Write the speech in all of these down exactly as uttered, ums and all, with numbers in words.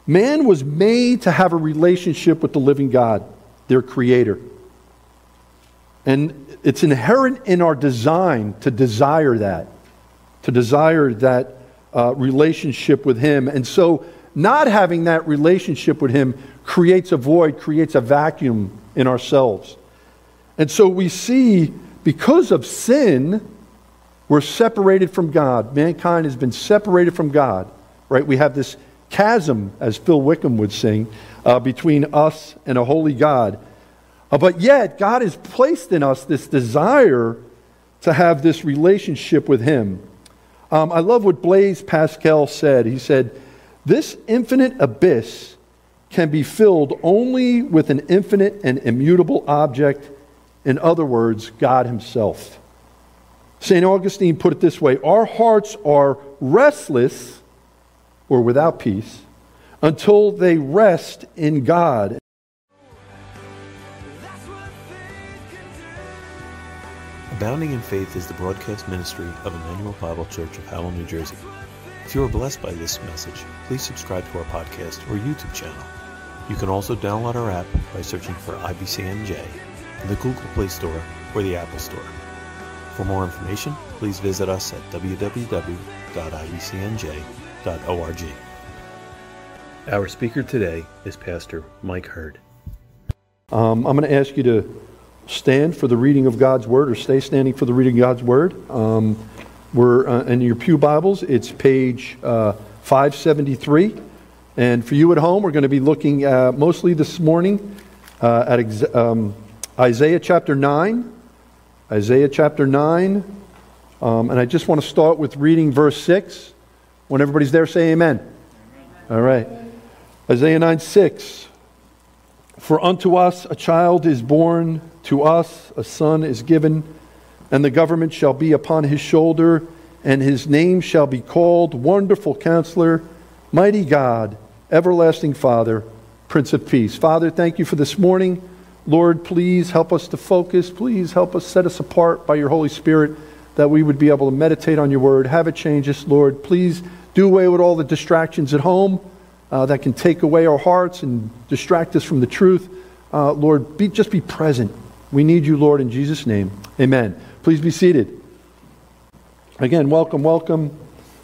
Man was made to have a relationship with the living God, their creator. And it's inherent in our design to desire that, to desire that uh, relationship with him. And so not having that relationship with him creates a void, creates a vacuum in ourselves. And so we see, because of sin, we're separated from God. Mankind has been separated from God, right? We have this chasm, as Phil Wickham would sing, uh, between us and a holy God. Uh, but yet, God has placed in us this desire to have this relationship with him. Um, I love what Blaise Pascal said. He said, "This infinite abyss can be filled only with an infinite and immutable object, in other words, God himself." Saint Augustine put it this way: "Our hearts are restless or without peace until they rest in God." Abounding in Faith is the broadcast ministry of Emmanuel Bible Church of Howell, New Jersey. If you are blessed by this message, please subscribe to our podcast or YouTube channel. You can also download our app by searching for I B C N J in the Google Play Store or the Apple Store. For more information, please visit us at w w w dot i b c n j dot org. Our speaker today is Pastor Mike Hurd. Um, I'm going to ask you to stand for the reading of God's Word, or stay standing for the reading of God's Word. Um, we're uh, in your pew Bibles. It's page uh, five seventy-three. And for you at home, we're going to be looking uh, mostly this morning uh, at ex- um, Isaiah chapter nine. Isaiah chapter nine. Um, and I just want to start with reading verse six. When everybody's there, say amen. Amen. All right. Isaiah nine six. "For unto us a child is born, to us a son is given, and the government shall be upon his shoulder, and his name shall be called Wonderful Counselor, Mighty God, Everlasting Father, Prince of Peace." Father, thank you for this morning. Lord, please help us to focus. Please help us, set us apart by your Holy Spirit, that we would be able to meditate on your word. Have it change us, Lord. Please do away with all the distractions at home uh, that can take away our hearts and distract us from the truth. Uh, Lord, be, just be present. We need you, Lord, in Jesus' name. Amen. Please be seated. Again, welcome, welcome.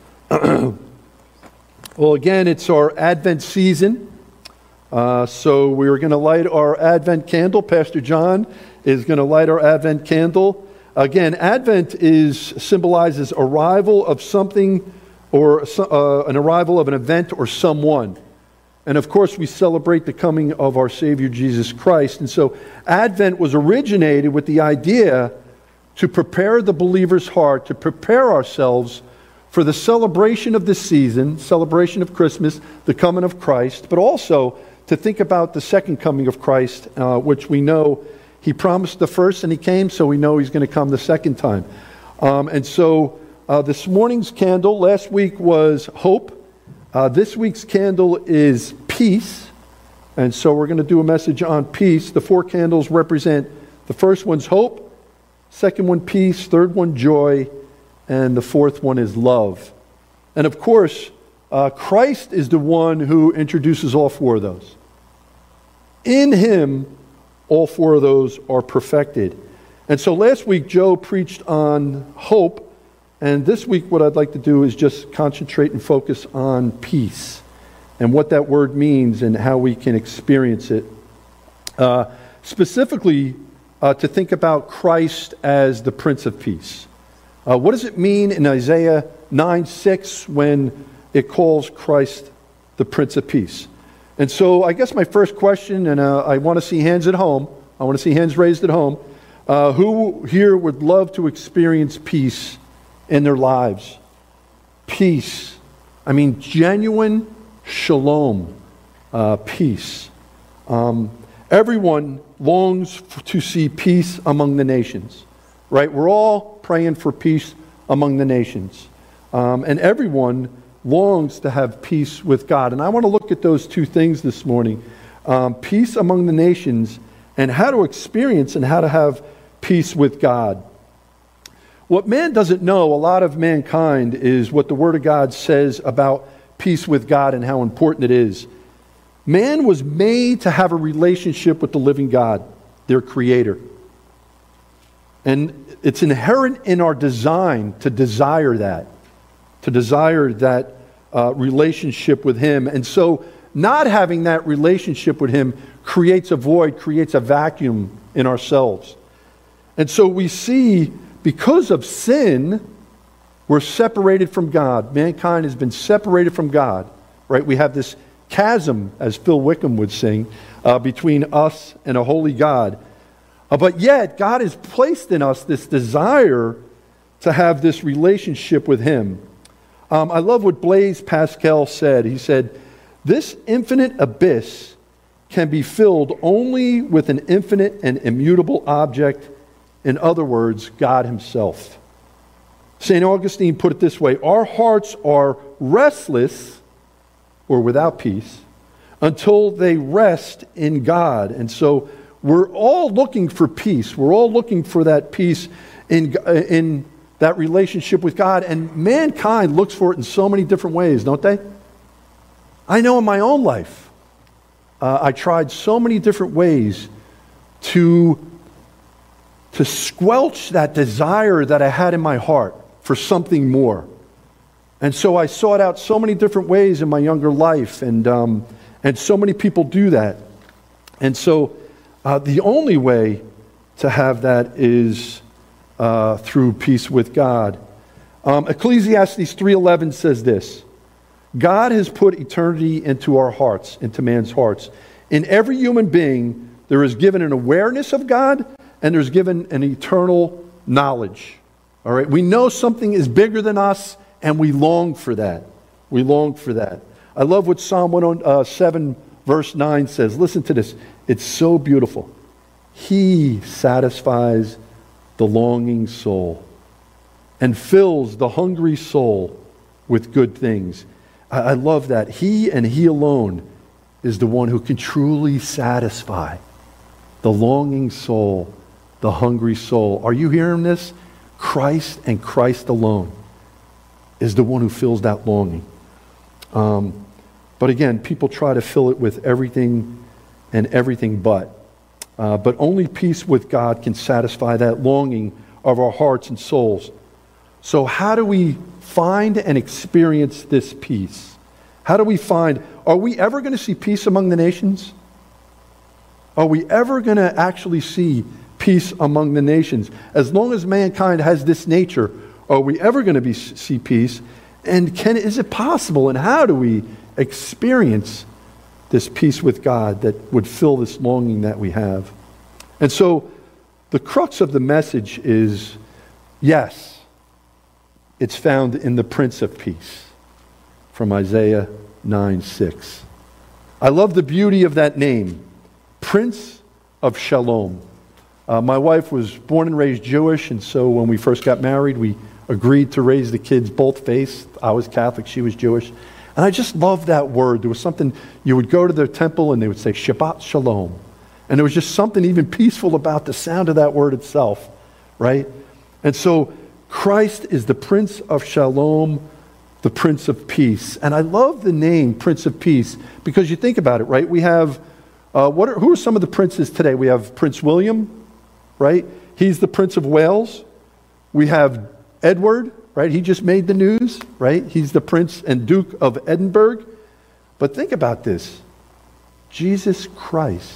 Well, again, it's our Advent season. Uh, so we're going to light our Advent candle. Pastor John is going to light our Advent candle. Again, Advent is symbolizes arrival of something, or uh, an arrival of an event or someone. And of course, we celebrate the coming of our Savior Jesus Christ. And so Advent was originated with the idea to prepare the believer's heart, to prepare ourselves for the celebration of this season, celebration of Christmas, the coming of Christ, but also to think about the second coming of Christ, uh, which we know he promised the first and he came, so we know he's going to come the second time. Um, and so uh, this morning's candle, last week was hope. Uh, this week's candle is peace. And so we're going to do a message on peace. The four candles represent, the first one's hope, second one peace, third one joy, and the fourth one is love. And of course, uh, Christ is the one who introduces all four of those. In him, all four of those are perfected. And so last week, Joe preached on hope. And this week, what I'd like to do is just concentrate and focus on peace and what that word means and how we can experience it. Uh, specifically, uh, to think about Christ as the Prince of Peace. Uh, what does it mean in Isaiah nine six when it calls Christ the Prince of Peace? And so I guess my first question, and uh, I want to see hands at home. I want to see hands raised at home. Uh, who here would love to experience peace in their lives? Peace. I mean, genuine shalom. Uh, peace. Um, everyone longs f- to see peace among the nations. Right? We're all praying for peace among the nations. Um, and everyone longs to have peace with God. And I want to look at those two things this morning. Um, peace among the nations and how to experience and how to have peace with God. What man doesn't know, a lot of mankind, is what the Word of God says about peace with God and how important it is. Man was made to have a relationship with the living God, their creator. And it's inherent in our design to desire that, to desire that uh, relationship with him. And so not having that relationship with him creates a void, creates a vacuum in ourselves. And so we see, because of sin, we're separated from God. Mankind has been separated from God, right? We have this chasm, as Phil Wickham would sing, uh, between us and a holy God. Uh, but yet, God has placed in us this desire to have this relationship with him. Um, I love what Blaise Pascal said. He said, "This infinite abyss can be filled only with an infinite and immutable object, in other words, God himself." Saint Augustine put it this way: "Our hearts are restless or without peace until they rest in God." And so we're all looking for peace. We're all looking for that peace in, in that relationship with God. And mankind looks for it in so many different ways, don't they? I know in my own life, uh, I tried so many different ways to, to squelch that desire that I had in my heart for something more. And so I sought out so many different ways in my younger life, and um, and so many people do that. And so uh, the only way to have that is uh, through peace with God. Um, Ecclesiastes three eleven says this: "God has put eternity into our hearts, into man's hearts. In every human being, there is given an awareness of God, and there's given an eternal knowledge." All right, we know something is bigger than us, and we long for that. We long for that. I love what Psalm one oh seven verse nine says. Listen to this. It's so beautiful. "He satisfies the longing soul and fills the hungry soul with good things." I, I love that. He and he alone is the one who can truly satisfy the longing soul, the hungry soul. Are you hearing this? Christ and Christ alone is the one who fills that longing. Um, but again, people try to fill it with everything and everything but. Uh, but only peace with God can satisfy that longing of our hearts and souls. So how do we find and experience this peace? How do we find, are we ever going to see peace among the nations? Are we ever going to actually see peace among the nations? As long as mankind has this nature, are we ever going to be, see peace? And can is it possible? And how do we experience this peace with God that would fill this longing that we have? And so the crux of the message is, yes, it's found in the Prince of Peace from Isaiah nine six. I love the beauty of that name, Prince of Shalom. Uh, my wife was born and raised Jewish, and so when we first got married, we agreed to raise the kids both faiths. I was Catholic, she was Jewish. And I just loved that word. There was something, you would go to the temple and they would say, Shabbat Shalom. And there was just something even peaceful about the sound of that word itself, right? And so Christ is the Prince of Shalom, the Prince of Peace. And I love the name Prince of Peace because you think about it, right? We have, uh, what are, who are some of the princes today? We have Prince William, right? He's the Prince of Wales. We have Edward, right? He just made the news, right? He's the Prince and Duke of Edinburgh. But think about this. Jesus Christ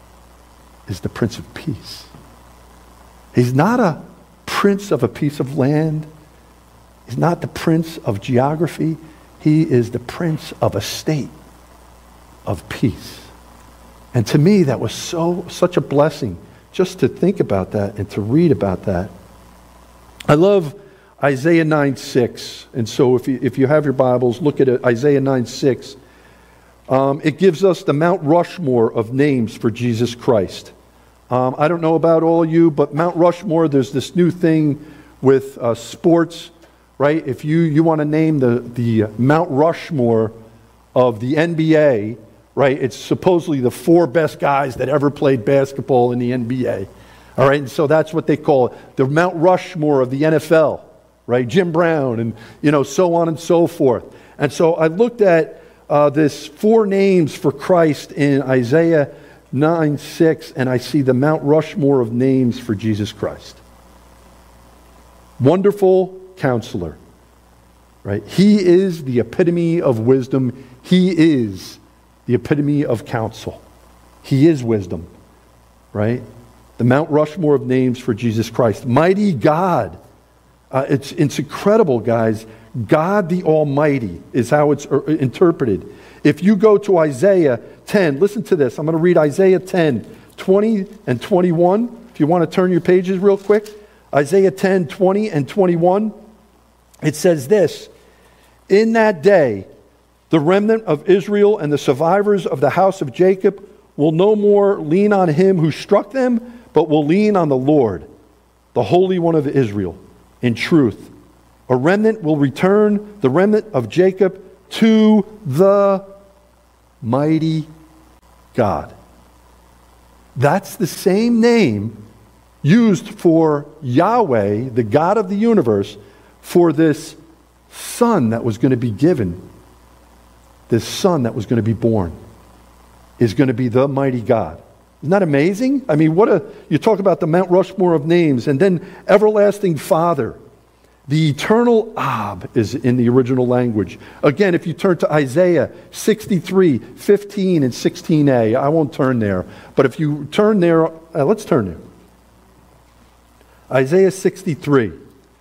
is the Prince of Peace. He's not a prince of a piece of land. He's not the prince of geography. He is the prince of a state of peace. And to me, that was so such a blessing just to think about that and to read about that. I love Isaiah nine six. And so if you, if you have your Bibles, look at it, Isaiah nine six. Um, it gives us the Mount Rushmore of names for Jesus Christ. Um, I don't know about all of you, but Mount Rushmore, there's this new thing with uh, sports, right? If you, you want to name the, the Mount Rushmore of the N B A, right? It's supposedly the four best guys that ever played basketball in the N B A. All right, and so that's what they call it. The Mount Rushmore of the N F L, right? Jim Brown and, you know, so on and so forth. And so I looked at uh, this four names for Christ in Isaiah nine six, and I see the Mount Rushmore of names for Jesus Christ. Wonderful Counselor, right? He is the epitome of wisdom. He is the epitome of counsel. He is wisdom, right? The Mount Rushmore of names for Jesus Christ. Mighty God. Uh, it's, it's incredible, guys. God the Almighty is how it's uh, interpreted. If you go to Isaiah ten, listen to this. I'm going to read Isaiah ten, twenty and twenty-one. If you want to turn your pages real quick. Isaiah ten, twenty and twenty-one. It says this: in that day, the remnant of Israel and the survivors of the house of Jacob will no more lean on him who struck them, but will lean on the Lord, the Holy One of Israel, in truth. A remnant will return, the remnant of Jacob, to the mighty God. That's the same name used for Yahweh, the God of the universe, for this son that was going to be given. This son that was going to be born is going to be the mighty God. Isn't that amazing? I mean, what a, you talk about the Mount Rushmore of names, and then everlasting Father. The eternal Ab is in the original language. Again, if you turn to Isaiah sixty-three, fifteen and sixteen a, I won't turn there, but if you turn there, uh, let's turn there. Isaiah sixty-three,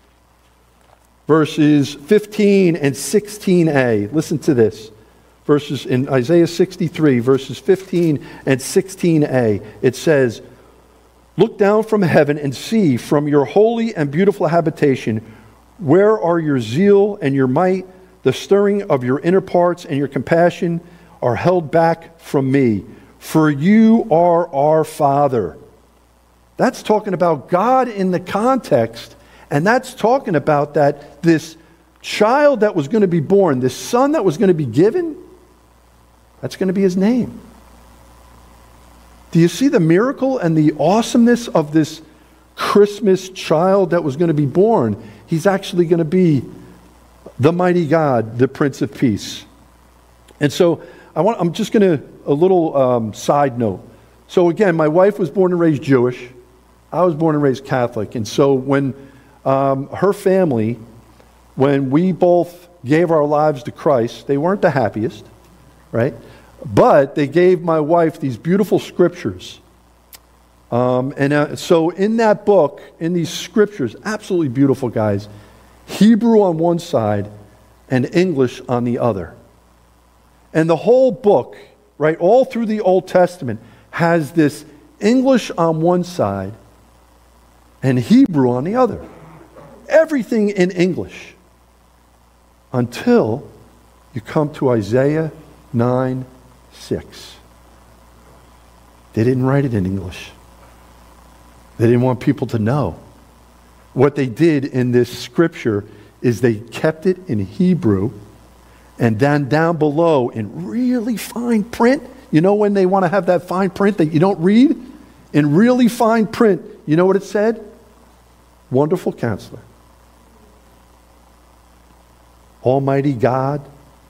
verses fifteen and sixteen a. Listen to this. Verses in Isaiah sixty-three, verses fifteen and sixteen a. It says, "Look down from heaven and see from your holy and beautiful habitation, where are your zeal and your might? The stirring of your inner parts and your compassion are held back from me. For you are our Father." That's talking about God in the context, and that's talking about that this child that was going to be born, this son that was going to be given, that's going to be his name. Do you see the miracle and the awesomeness of this Christmas child that was going to be born? He's actually going to be the mighty God, the Prince of Peace. And so I want, I'm just going to, a little um, side note. So again, my wife was born and raised Jewish. I was born and raised Catholic. And so when um, her family, when we both gave our lives to Christ, they weren't the happiest, right? But they gave my wife these beautiful scriptures. Um, and uh, so in that book, in these scriptures, absolutely beautiful, guys, Hebrew on one side and English on the other. And the whole book, right, all through the Old Testament, has this English on one side and Hebrew on the other. Everything in English. Until you come to Isaiah nine six. They didn't write it in English. They didn't want people to know. What they did in this scripture is they kept it in Hebrew, and then down below in really fine print, you know when they want to have that fine print that you don't read? In really fine print, you know what it said? Wonderful Counselor, Almighty God,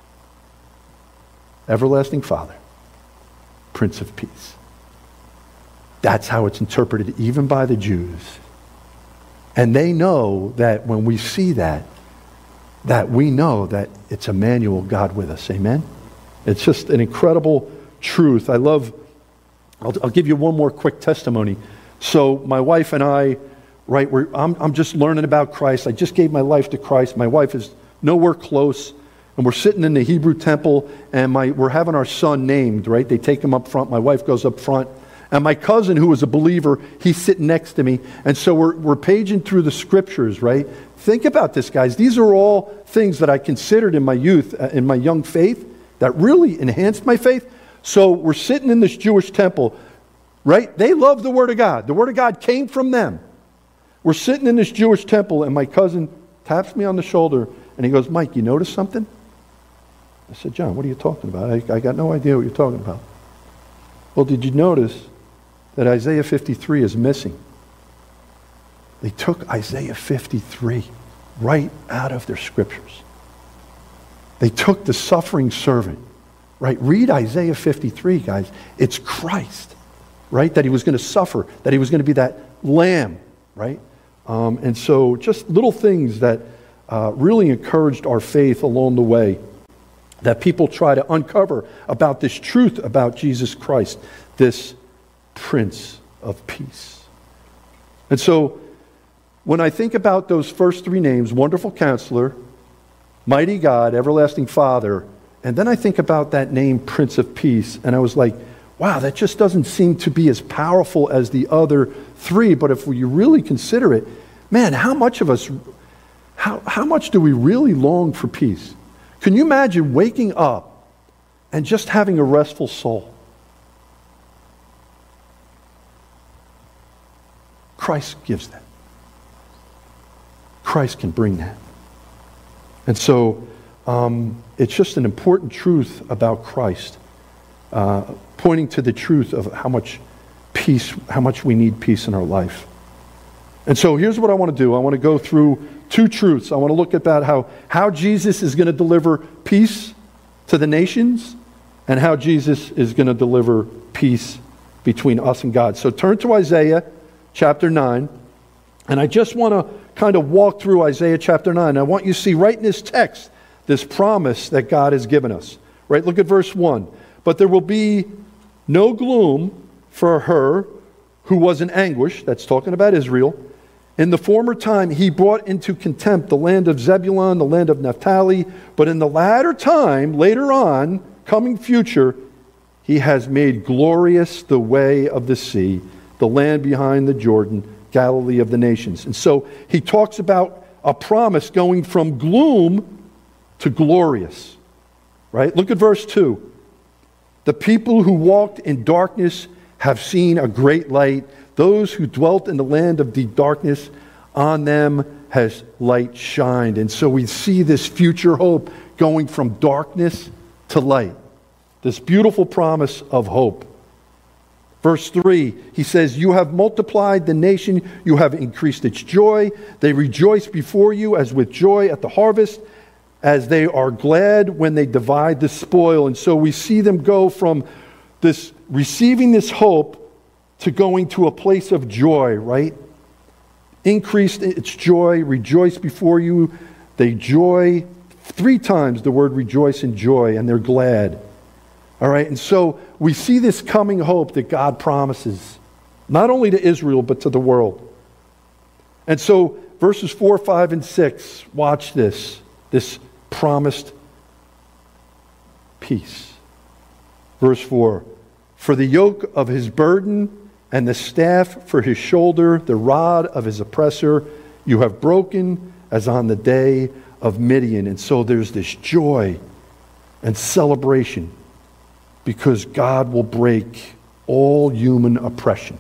Everlasting Father, Prince of Peace. That's how it's interpreted even by the Jews. And they know that when we see that, that we know that it's Emmanuel, God with us. Amen? It's just an incredible truth. I love, I'll, I'll give you one more quick testimony. So my wife and I, right, we're, I'm, I'm just learning about Christ. I just gave my life to Christ. My wife is nowhere close. And we're sitting in the Hebrew temple, and my, we're having our son named, right? They take him up front. My wife goes up front. And my cousin, who was a believer, he's sitting next to me. And so we're, we're paging through the scriptures, right? Think about this, guys. These are all things that I considered in my youth, in my young faith, that really enhanced my faith. So we're sitting in this Jewish temple, right? They love the Word of God. The Word of God came from them. We're sitting in this Jewish temple, and my cousin taps me on the shoulder, and he goes, "Mike, you notice something?" I said, "John, what are you talking about? I, I got no idea what you're talking about." "Well, did you notice that Isaiah fifty-three is missing?" They took Isaiah fifty-three right out of their scriptures. They took the suffering servant right? Read Isaiah fifty-three, guys. It's Christ, right? That he was going to suffer, that he was going to be that lamb, right? Um, and so just little things that uh, really encouraged our faith along the way, that people try to uncover about this truth about Jesus Christ, this Prince of Peace. And so when I think about those first three names, Wonderful Counselor, Mighty God, Everlasting Father, and then I think about that name, Prince of Peace, and I was like, wow, that just doesn't seem to be as powerful as the other three. But if you really consider it, man, how much of us, how, how much do we really long for peace? Can you imagine waking up and just having a restful soul? Christ gives that. Christ can bring that. And so um, it's just an important truth about Christ, uh, pointing to the truth of how much peace, how much we need peace in our life. And so here's what I want to do. I want to go through two truths. I want to look about how, how Jesus is going to deliver peace to the nations and how Jesus is going to deliver peace between us and God. So turn to Isaiah chapter nine. And I just want to kind of walk through Isaiah chapter nine. I want you to see right in this text this promise that God has given us. Right? Look at verse one. But there will be no gloom for her who was in anguish. That's talking about Israel. In the former time, he brought into contempt the land of Zebulun, the land of Naphtali. But in the latter time, later on, coming future, he has made glorious the way of the sea, the land behind the Jordan, Galilee of the nations. And so he talks about a promise going from gloom to glorious. Right? Look at verse two. The people who walked in darkness have seen a great light. Those who dwelt in the land of deep darkness, on them has light shined. And so we see this future hope going from darkness to light. This beautiful promise of hope. Verse three, he says, you have multiplied the nation, you have increased its joy. They rejoice before you as with joy at the harvest, as they are glad when they divide the spoil. And so we see them go from this receiving this hope to going to a place of joy, right? Increased its joy, rejoice before you. They joy, three times the word rejoice and joy, and they're glad. All right, and so we see this coming hope that God promises, not only to Israel, but to the world. And so verses four, five, and six, watch this, this promised peace. Verse four, for the yoke of his burden and the staff for his shoulder, the rod of his oppressor, you have broken as on the day of Midian. And so there's this joy and celebration because God will break all human oppression.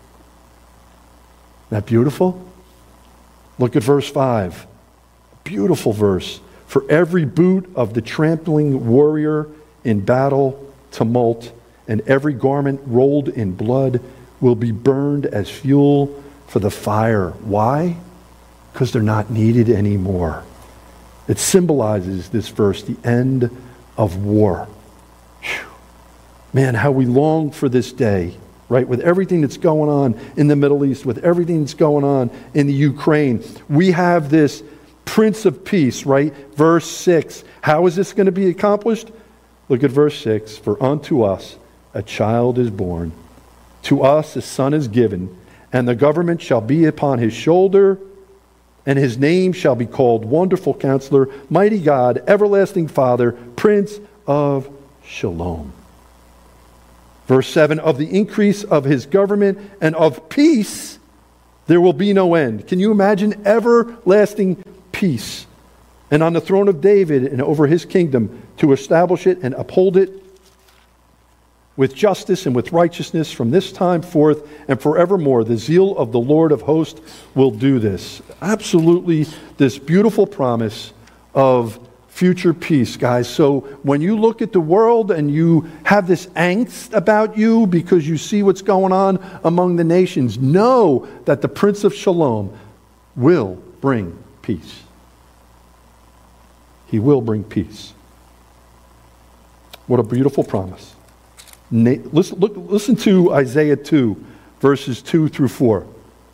Isn't that beautiful? Look at verse five. Beautiful verse. For every boot of the trampling warrior in battle, tumult, and every garment rolled in blood will be burned as fuel for the fire. Why? Because they're not needed anymore. It symbolizes, this verse, the end of war. Whew. Man, how we long for this day, right? With everything that's going on in the Middle East, with everything that's going on in the Ukraine, we have this Prince of Peace, right? Verse six. How is this going to be accomplished? Look at verse six. For unto us a child is born, to us a son is given, and the government shall be upon his shoulder, and his name shall be called Wonderful Counselor, Mighty God, Everlasting Father, Prince of Shalom. Verse seven, of the increase of his government and of peace there will be no end. Can you imagine everlasting peace? And on the throne of David and over his kingdom, to establish it and uphold it with justice and with righteousness from this time forth and forevermore. The zeal of the Lord of hosts will do this. Absolutely, this beautiful promise of future peace, guys. So when you look at the world and you have this angst about you because you see what's going on among the nations, know that the Prince of Shalom will bring peace. He will bring peace. What a beautiful promise. Na- listen, look, listen to Isaiah two, verses two through four.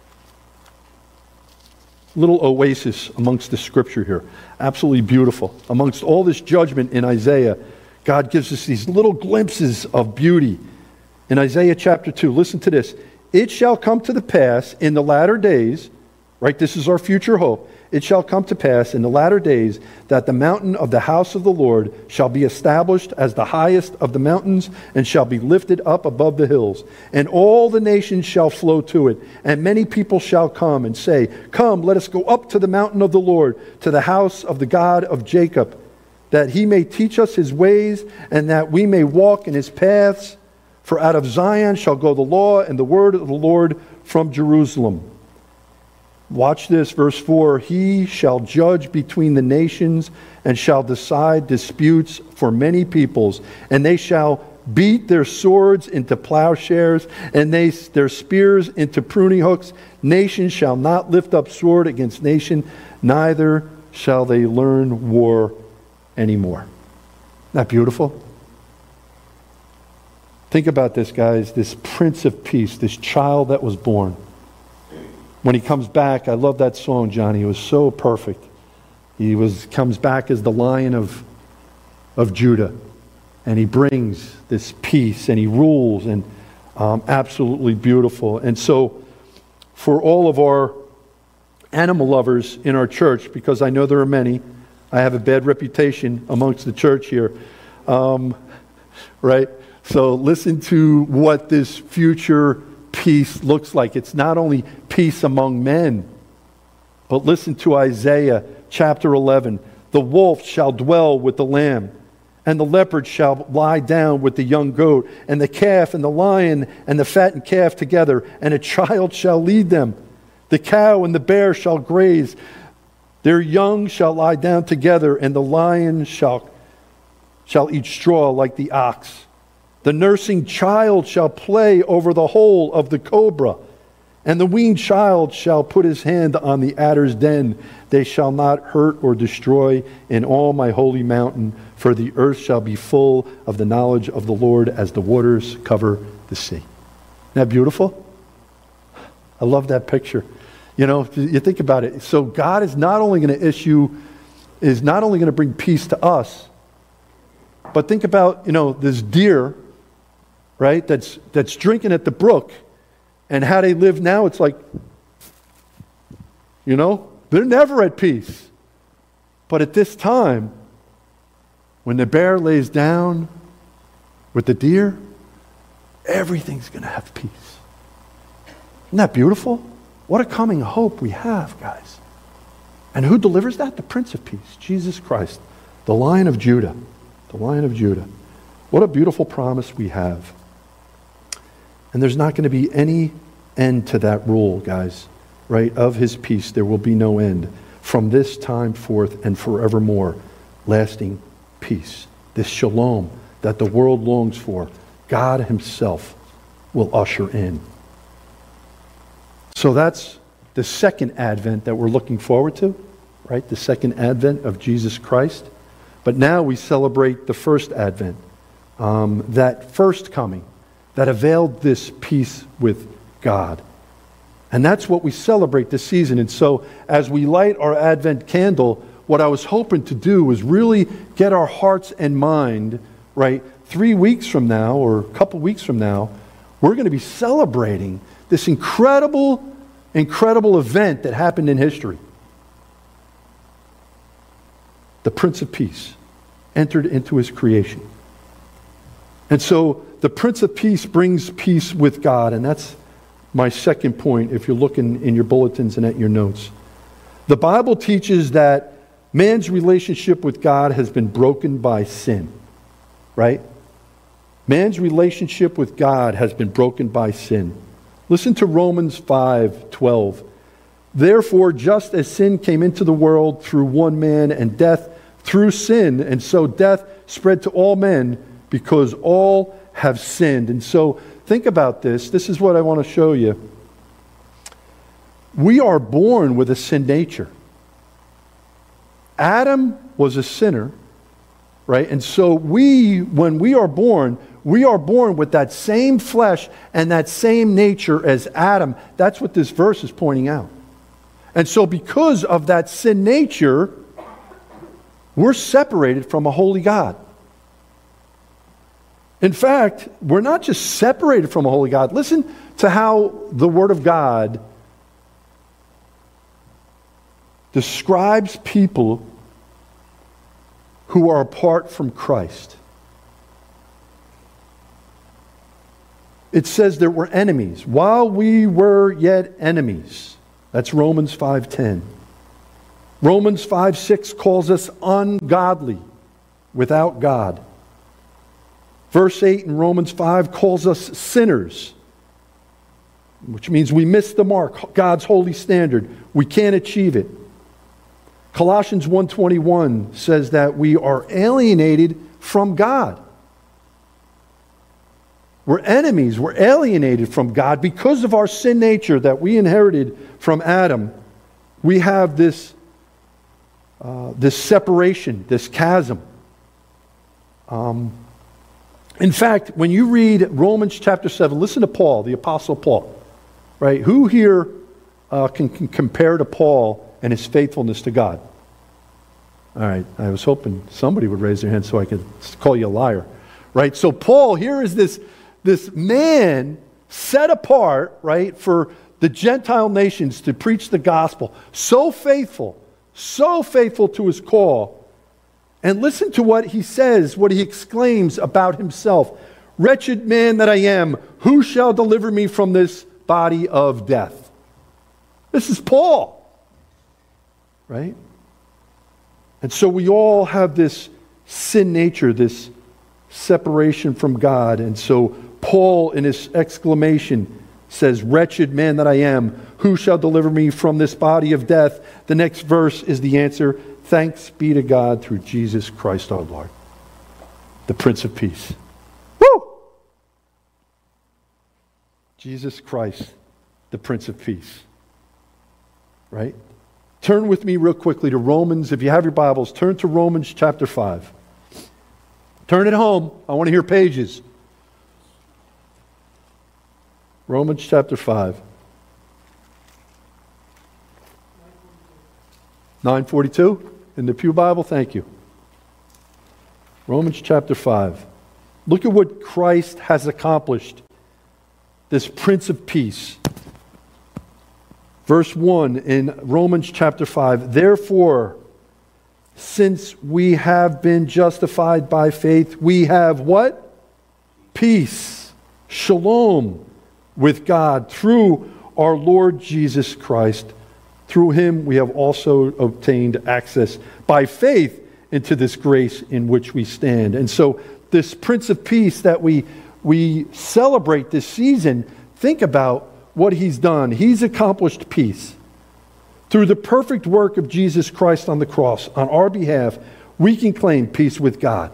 Little oasis amongst the scripture here. Absolutely beautiful. Amongst all this judgment in Isaiah, God gives us these little glimpses of beauty. In Isaiah chapter two, listen to this. It shall come to the pass in the latter days, right? This is our future hope. It shall come to pass in the latter days that the mountain of the house of the Lord shall be established as the highest of the mountains and shall be lifted up above the hills. And all the nations shall flow to it. And many people shall come and say, Come, let us go up to the mountain of the Lord, to the house of the God of Jacob, that he may teach us his ways and that we may walk in his paths. For out of Zion shall go the law and the word of the Lord from Jerusalem. Watch this, verse four. He shall judge between the nations and shall decide disputes for many peoples. And they shall beat their swords into plowshares and they, their spears into pruning hooks. Nation shall not lift up sword against nation, neither shall they learn war anymore. Isn't that beautiful? Think about this, guys. This Prince of Peace, this child that was born. When he comes back, I love that song, Johnny. It was so perfect. He was comes back as the Lion of, of Judah. And he brings this peace and he rules, and um, absolutely beautiful. And so for all of our animal lovers in our church, because I know there are many, I have a bad reputation amongst the church here, um, right? So listen to what this future peace looks like. It's not only peace among men, but listen to Isaiah chapter eleven. The wolf shall dwell with the lamb, and the leopard shall lie down with the young goat, and the calf and the lion and the fattened calf together, and a child shall lead them. The cow and the bear shall graze. Their young shall lie down together, and the lion shall, shall eat straw like the ox. The nursing child shall play over the hole of the cobra, and the weaned child shall put his hand on the adder's den. They shall not hurt or destroy in all my holy mountain, for the earth shall be full of the knowledge of the Lord as the waters cover the sea. Isn't that beautiful? I love that picture. You know, you think about it. So God is not only going to issue, is not only going to bring peace to us, but think about, you know, this deer, right, that's that's drinking at the brook, and how they live now. It's like, you know, they're never at peace. But at this time, when the bear lays down with the deer, everything's going to have peace. Isn't that beautiful? What a coming hope we have, guys. And who delivers that? The Prince of Peace, Jesus Christ, the Lion of Judah, the Lion of Judah. What a beautiful promise we have. And there's not going to be any end to that rule, guys, right? Of his peace, there will be no end. From this time forth and forevermore, lasting peace. This shalom that the world longs for, God himself will usher in. So that's the second advent that we're looking forward to, right? The second advent of Jesus Christ. But now we celebrate the first advent, um, that first coming that availed this peace with God. And that's what we celebrate this season. And so as we light our Advent candle, what I was hoping to do was really get our hearts and mind, right? Three weeks from now, or a couple weeks from now, we're going to be celebrating this incredible, incredible event that happened in history. The Prince of Peace entered into his creation. And so the Prince of Peace brings peace with God, and that's my second point if you're looking in your bulletins and at your notes. The Bible teaches that man's relationship with God has been broken by sin, right? Man's relationship with God has been broken by sin. Listen to Romans five twelve. Therefore, just as sin came into the world through one man and death through sin, and so death spread to all men because all have sinned. And so think about this. This is what I want to show you. We are born with a sin nature. Adam was a sinner, right? And so we, when we are born, we are born with that same flesh and that same nature as Adam. That's what this verse is pointing out. And so because of that sin nature, we're separated from a holy God. In fact, we're not just separated from a holy God. Listen to how the Word of God describes people who are apart from Christ. It says that we're enemies. While we were yet enemies. That's Romans five ten. Romans five six calls us ungodly, without God. Verse eight in Romans five calls us sinners, which means we miss the mark, God's holy standard. We can't achieve it. Colossians one twenty-one says that we are alienated from God. We're enemies. We're alienated from God because of our sin nature that we inherited from Adam. We have this, uh, this separation, this chasm. Um, in fact, when you read Romans chapter seven, listen to Paul, the Apostle Paul. Right? Who here uh, can, can compare to Paul and his faithfulness to God? All right, I was hoping somebody would raise their hand so I could call you a liar. Right? So Paul, here is this, this man set apart, right, for the Gentile nations to preach the gospel. So faithful, so faithful to his call. And listen to what he says, what he exclaims about himself. Wretched man that I am, who shall deliver me from this body of death? This is Paul, right? And so we all have this sin nature, this separation from God. And so Paul, in his exclamation, says, wretched man that I am, who shall deliver me from this body of death? The next verse is the answer. Thanks be to God through Jesus Christ our Lord, the Prince of Peace. Woo! Jesus Christ, the Prince of Peace. Right? Turn with me real quickly to Romans. If you have your Bibles, turn to Romans chapter five. Turn it home. I want to hear pages. Romans chapter five. nine forty-two in the Pew Bible. Thank you. Romans chapter five. Look at what Christ has accomplished. This Prince of Peace. Verse one in Romans chapter five. Therefore, since we have been justified by faith, we have what? Peace. Shalom with God through our Lord Jesus Christ. Through him we have also obtained access by faith into this grace in which we stand. And so this Prince of Peace that we, we celebrate this season, think about what he's done. He's accomplished peace. Through the perfect work of Jesus Christ on the cross, on our behalf, we can claim peace with God.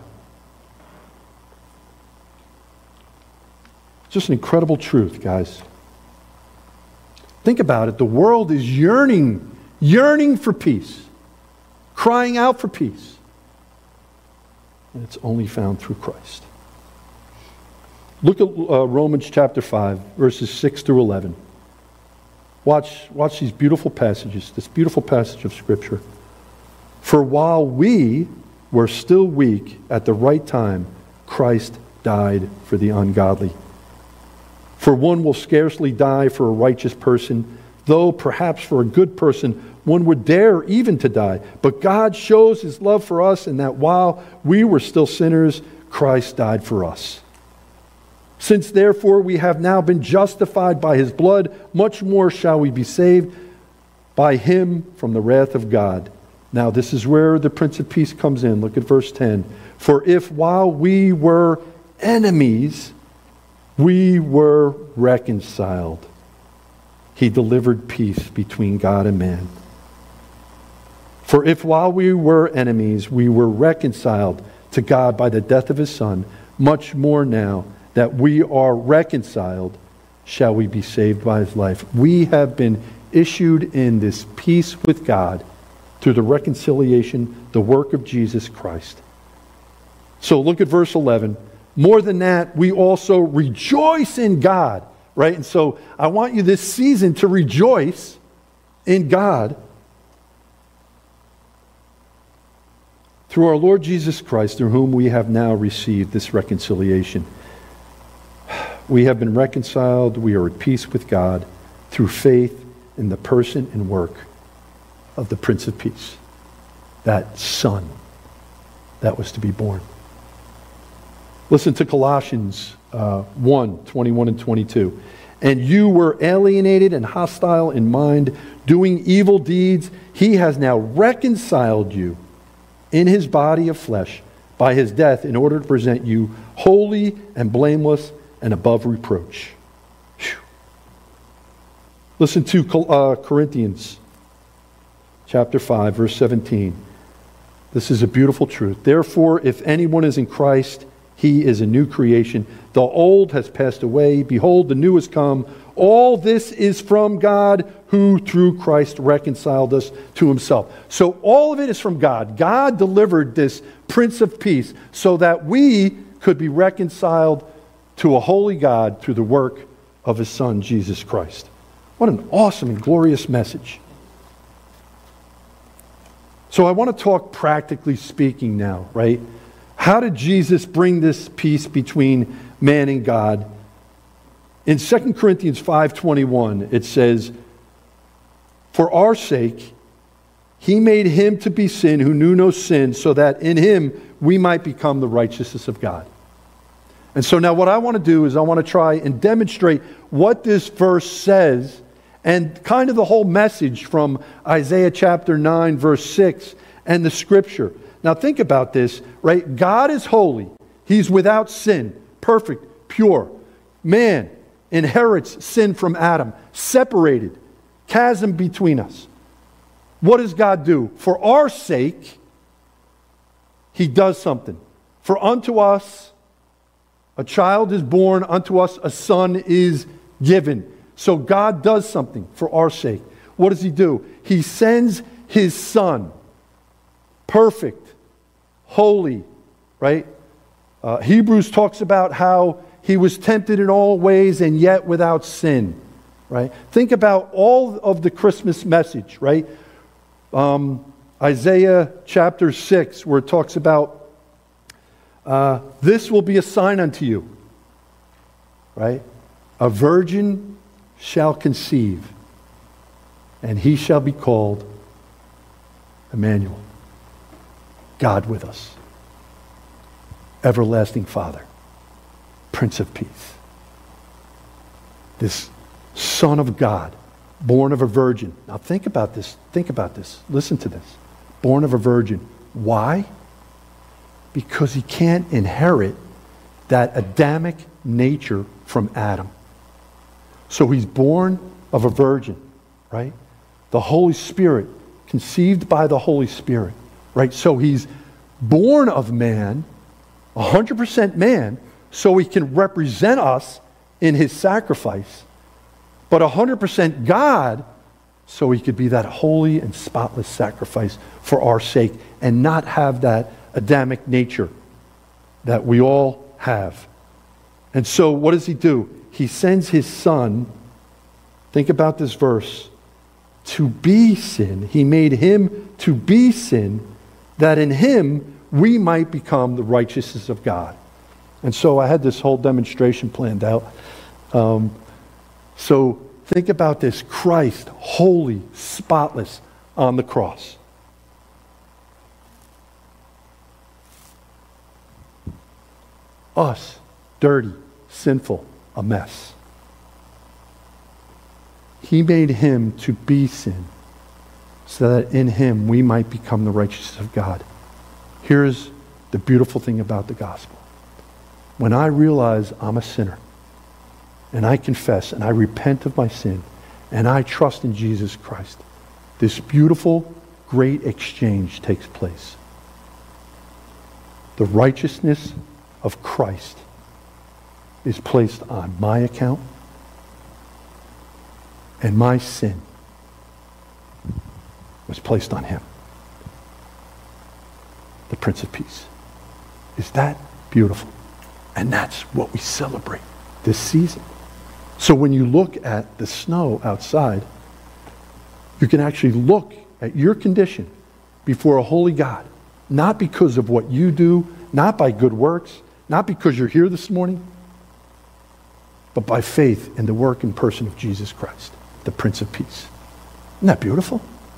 Just an incredible truth, guys. Think about it. The world is yearning, yearning for peace, crying out for peace. And it's only found through Christ. Look at uh, Romans chapter five, verses six through eleven. Watch, watch these beautiful passages, this beautiful passage of Scripture. For while we were still weak, at the right time, Christ died for the ungodly. For one will scarcely die for a righteous person, though perhaps for a good person one would dare even to die. But God shows his love for us in that while we were still sinners, Christ died for us. Since therefore we have now been justified by his blood, much more shall we be saved by him from the wrath of God. Now this is where the Prince of Peace comes in. Look at verse ten. For if while we were enemies, we were reconciled, he delivered peace between God and man. For if while we were enemies, we were reconciled to God by the death of his Son, much more now that we are reconciled, shall we be saved by his life. We have been issued in this peace with God through the reconciliation, the work of Jesus Christ. So look at verse eleven. More than that, we also rejoice in God, right? And so I want you this season to rejoice in God through our Lord Jesus Christ, through whom we have now received this reconciliation. We have been reconciled, we are at peace with God through faith in the person and work of the Prince of Peace, that Son that was to be born. Listen to Colossians uh, one, twenty-one and twenty-two. And you were alienated and hostile in mind, doing evil deeds. He has now reconciled you in his body of flesh by his death in order to present you holy and blameless and above reproach. Whew. Listen to uh, Corinthians chapter five, verse seventeen. This is a beautiful truth. Therefore, if anyone is in Christ, he is a new creation. The old has passed away. Behold, the new has come. All this is from God, who through Christ reconciled us to himself. So all of it is from God. God delivered this Prince of Peace so that we could be reconciled to a holy God through the work of his Son, Jesus Christ. What an awesome and glorious message. So I want to talk practically speaking now, right? How did Jesus bring this peace between man and God? In Second Corinthians five twenty-one, it says, for our sake, he made him to be sin who knew no sin, so that in him we might become the righteousness of God. And so now what I want to do is I want to try and demonstrate what this verse says and kind of the whole message from Isaiah chapter nine, verse six, and the scripture. Now think about this, right? God is holy. He's without sin, perfect, pure. Man inherits sin from Adam, separated, chasm between us. What does God do? For our sake, he does something. For unto us a child is born, unto us a son is given. So God does something for our sake. What does he do? He sends his Son, perfect, holy, right? Uh, Hebrews talks about how he was tempted in all ways and yet without sin, right? Think about all of the Christmas message, right? Um, Isaiah chapter six, where it talks about uh, this will be a sign unto you, right? A virgin shall conceive, and he shall be called Emmanuel, God with us, everlasting Father, Prince of Peace. This Son of God, born of a virgin. Now think about this. Think about this. Listen to this. Born of a virgin. Why? Because he can't inherit that Adamic nature from Adam. So he's born of a virgin, right? The Holy Spirit, conceived by the Holy Spirit, right? So he's born of man, one hundred percent man, so he can represent us in his sacrifice, but one hundred percent God, so he could be that holy and spotless sacrifice for our sake and not have that Adamic nature that we all have. And so what does he do? He sends his Son, think about this verse, to be sin. He made him to be sin, that in him we might become the righteousness of God. And so I had this whole demonstration planned out. Um, so think about this. Christ, holy, spotless, on the cross. Us, dirty, sinful, a mess. He made him to be sin, so that in him we might become the righteousness of God. Here's the beautiful thing about the gospel. When I realize I'm a sinner, and I confess, and I repent of my sin, and I trust in Jesus Christ, this beautiful, great exchange takes place. The righteousness of Christ is placed on my account, and my sin was placed on him, the Prince of Peace. is that beautiful. And that's what we celebrate this season. So when you look at the snow outside, you can actually look at your condition before a holy God, not because of what you do, not by good works, not because you're here this morning, but by faith in the work and person of Jesus Christ, the Prince of Peace. Isn't that beautiful?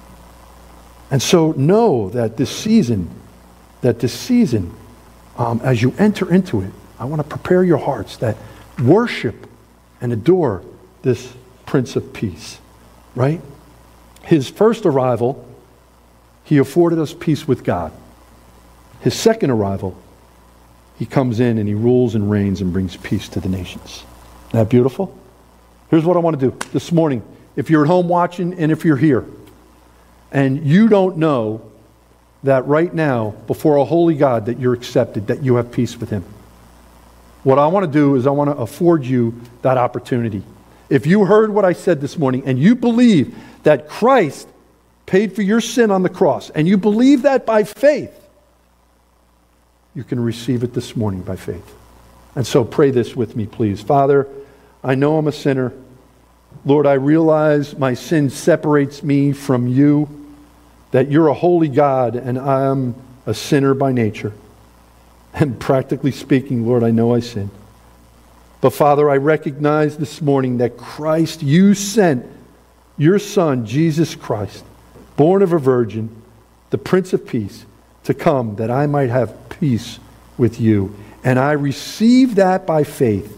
And so know that this season, that this season, um, as you enter into it, I want to prepare your hearts that worship and adore this Prince of Peace, right? His first arrival, he afforded us peace with God. His second arrival, he comes in and he rules and reigns and brings peace to the nations. Isn't that beautiful? Here's what I want to do this morning. If you're at home watching and if you're here, and you don't know that right now, before a holy God, that you're accepted, that you have peace with him, what I want to do is I want to afford you that opportunity. If you heard what I said this morning and you believe that Christ paid for your sin on the cross, and you believe that by faith, you can receive it this morning by faith. And so pray this with me, please. Father, I know I'm a sinner. Lord, I realize my sin separates me from you, that you're a holy God and I'm a sinner by nature. And practically speaking, Lord, I know I sin. But Father, I recognize this morning that Christ, you sent your Son, Jesus Christ, born of a virgin, the Prince of Peace, to come that I might have peace with you. And I receive that by faith.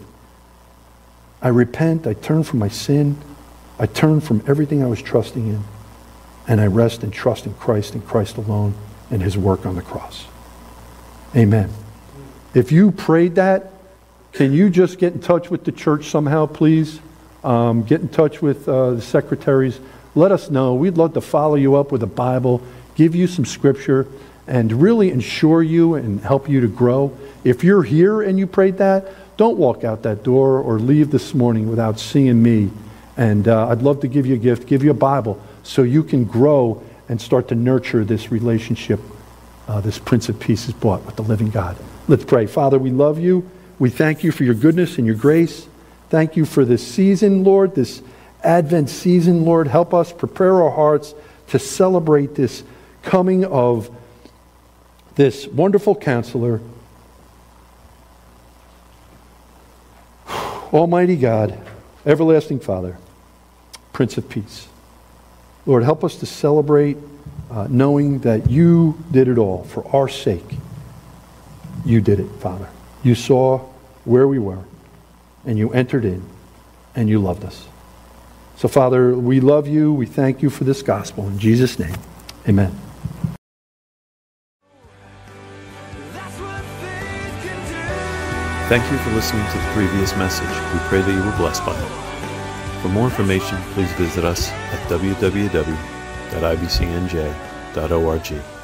I repent, I turn from my sin, I turn from everything I was trusting in, and I rest and trust in Christ and Christ alone and his work on the cross. Amen. If you prayed that, can you just get in touch with the church somehow, please? Um, get in touch with uh, the secretaries. Let us know. We'd love to follow you up with a Bible, give you some scripture, and really ensure you and help you to grow. If you're here and you prayed that, don't walk out that door or leave this morning without seeing me. And uh, I'd love to give you a gift, give you a Bible, so you can grow and start to nurture this relationship uh, this Prince of Peace has brought with the living God. Let's pray. Father, we love you. We thank you for your goodness and your grace. Thank you for this season, Lord, this Advent season, Lord. Help us prepare our hearts to celebrate this coming of this wonderful counselor, Almighty God, everlasting Father, Prince of Peace. Lord, help us to celebrate uh, knowing that you did it all for our sake. You did it, Father. You saw where we were, and you entered in, and you loved us. So, Father, we love you. We thank you for this gospel. In Jesus' name, amen. Thank you for listening to the previous message. We pray that you were blessed by it. For more information, please visit us at w w w dot i b c n j dot org.